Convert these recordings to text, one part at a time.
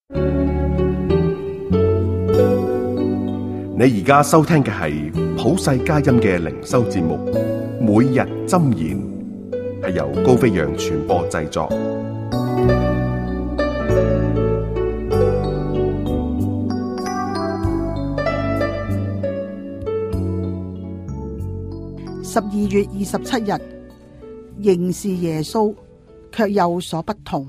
你而家收聽嘅係普世佳音嘅靈修節目，每日箴言，係由高飛揚傳播製作。 12月27日，仍是耶穌，卻有所不同。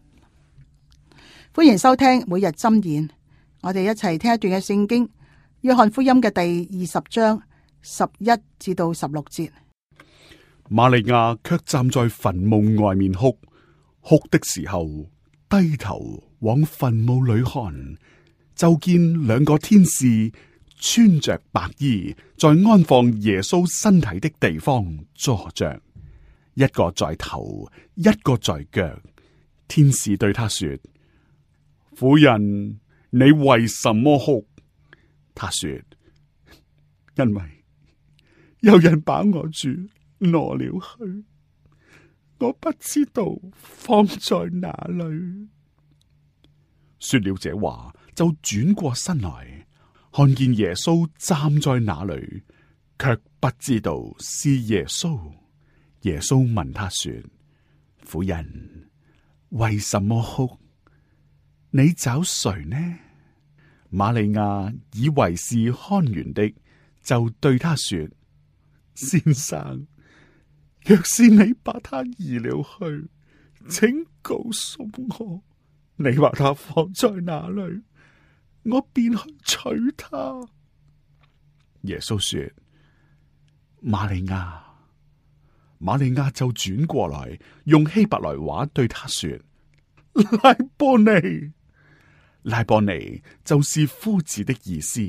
歡迎收聽每日箴言，我哋一齊聽一段嘅聖經。約翰福音嘅第20章11至到16節。 瑪利亞卻站在墳墓外面哭，哭的時候低頭往墳墓裏看，就見兩個天使穿着白衣，在安放耶穌身體的地方坐着，一個在頭，一個在腳。天使對他說：婦人，你為什麼哭？他說：因為有人把我主挪了去，我不知道放在哪裏。說了這話，就轉過身來，看見耶穌站在那裏，卻不知道是耶穌。耶穌問他說：婦人，為什麼哭？你找誰呢？瑪利亞以為是看園的，就對他說：先生，若是你把他移了去，請告訴我，你把他放在哪裏，我便去取他。耶穌說：瑪利亞。瑪利亞就轉過來，用希伯來話對他說：拉波尼。拉波尼就是夫子的意思。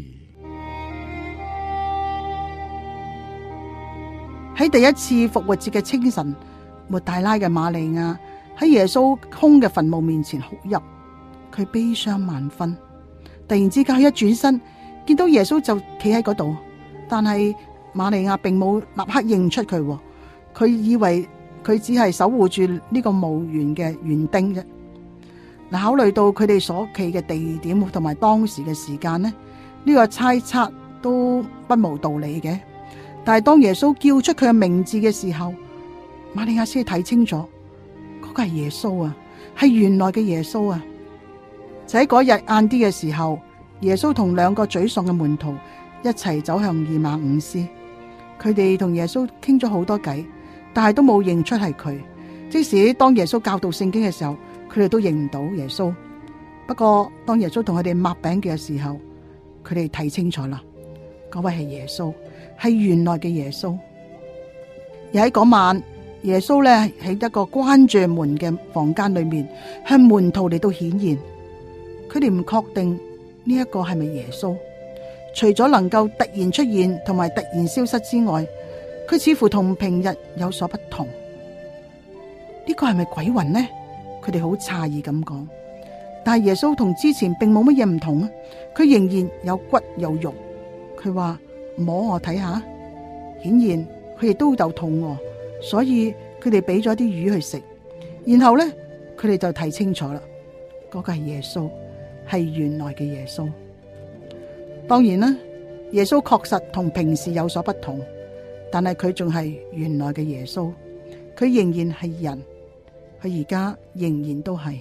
喺第一次復活節嘅清晨，抹大拉嘅瑪利亞喺耶穌空嘅墳墓面前哭泣，佢悲傷萬分。突然之間，佢一轉身見到耶穌就企喺嗰度，但係瑪利亞並冇立刻認出佢，佢以為佢只係守護住呢個墓園嘅園丁啫。嗱，考慮到佢哋所企嘅地點同埋當時嘅時間呢，呢個猜測都不無道理嘅。但係當耶穌叫出佢嘅名字嘅時候，瑪利亞先睇清楚，嗰個係耶穌啊，係原來嘅耶穌啊。就喺嗰日晏啲嘅時候，耶穌同兩個沮喪嘅門徒一齊走向以馬忤斯，佢哋同耶穌傾咗好多偈，但係都冇認出係佢。即使當耶穌教導聖經嘅時候，佢哋都認唔到耶穌。不過當耶穌同佢哋擘餅嘅時候，佢哋睇清楚啦，嗰位係耶穌，係原來嘅耶穌。而喺嗰晚，耶穌咧喺一個關住門嘅房間裏面，向門徒嚟到顯現。佢哋唔確定呢一個係咪耶穌，除咗能夠突然出現同埋突然消失之外，佢似乎同平日有所不同。呢個係咪鬼魂呢？佢哋好詫異咁講，但係耶穌同之前並冇乜嘢唔同啊！佢仍然有骨有肉。佢話摸我睇下，顯然佢亦都有肚餓，所以佢哋俾咗啲魚去食。然後咧，佢哋就睇清楚啦，嗰個係耶穌，係原來嘅耶穌。當然啦，耶穌確實同平時有所不同，但係佢仲係原來嘅耶穌，佢仍然係人。佢而家仍然都係。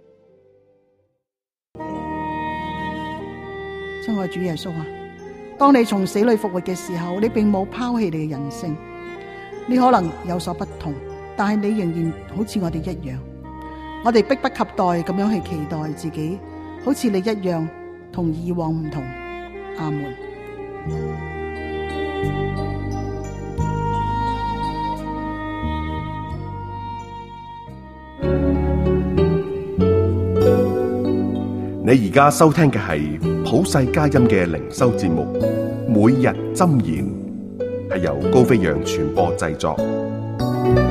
親愛主耶穌啊，當你從死裏復活嘅時候，你並冇拋棄你嘅人性。你可能有所不同，但係你仍然好似我哋一樣。我哋迫不及待咁樣去期待自己，好似你一樣，同以往唔同。阿門。 你而家收聽嘅係普世佳音嘅靈修節目，每日箴言，係由高飛揚傳播製作。